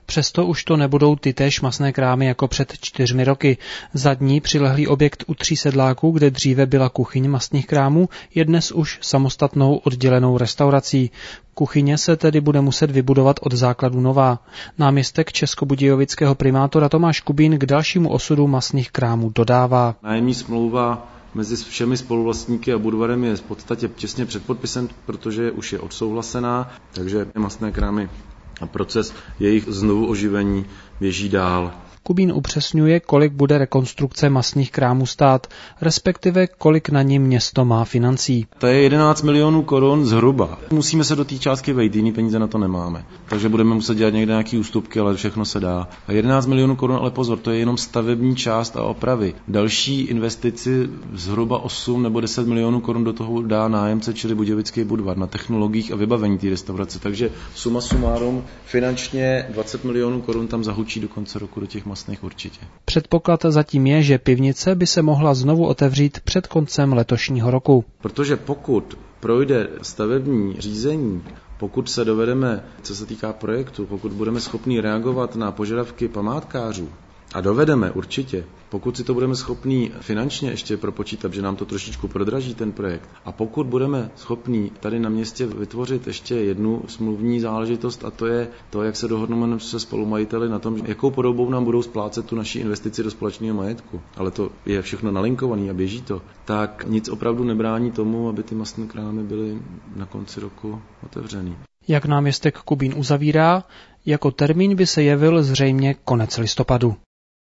Přesto už to nebudou tytéž masné krámy jako před 4 roky. Zadní přilehlý objekt u Tří sedláků, kde dříve byla kuchyň mastných krámů, je dnes už samostatnou oddělenou restaurací. Kuchyně se tedy bude muset vybudovat od základu nová. Náměstek českobudějovického primátora Tomáš Kubín k dalšímu osudu masných krámů dodává. Nájemní smlouva mezi všemi spoluvlastníky a Budvarem je v podstatě těsně před podpisem, protože už je odsouhlasená, takže masné krámy a proces jejich znovu oživení běží dál. Kubín upřesňuje, kolik bude rekonstrukce masných krámů stát, respektive kolik na ní město má financí. To je 11 milionů korun zhruba. Musíme se do té částky vejít, jiný peníze na to nemáme. Takže budeme muset dělat někde nějaké ústupky, ale všechno se dá. A 11 milionů korun, ale pozor, to je jenom stavební část a opravy. Další investici zhruba 8 nebo 10 milionů korun do toho dá nájemce, čili Budějovický Budvar, na technologiích a vybavení té restaurace. Takže suma sumárum finančně 20 milionů korun tam zahučí do konce roku do těch masných určitě. Předpoklad zatím je, že pivnice by se mohla znovu otevřít před koncem letošního roku. Protože pokud projde stavební řízení, pokud se dovedeme, co se týká projektu, pokud budeme schopni reagovat na požadavky památkářů, a dovedeme určitě, pokud si to budeme schopní finančně ještě propočítat, že nám to trošičku prodraží ten projekt, a pokud budeme schopní tady na městě vytvořit ještě jednu smluvní záležitost, a to je to, jak se dohodneme se spolumajiteli na tom, jakou podobou nám budou splácet tu naši investici do společného majetku, ale to je všechno nalinkované a běží to, tak nic opravdu nebrání tomu, aby ty mastné krámy byly na konci roku otevřený. Jak náměstek Kubín uzavírá, jako termín by se jevil zřejmě konec listopadu.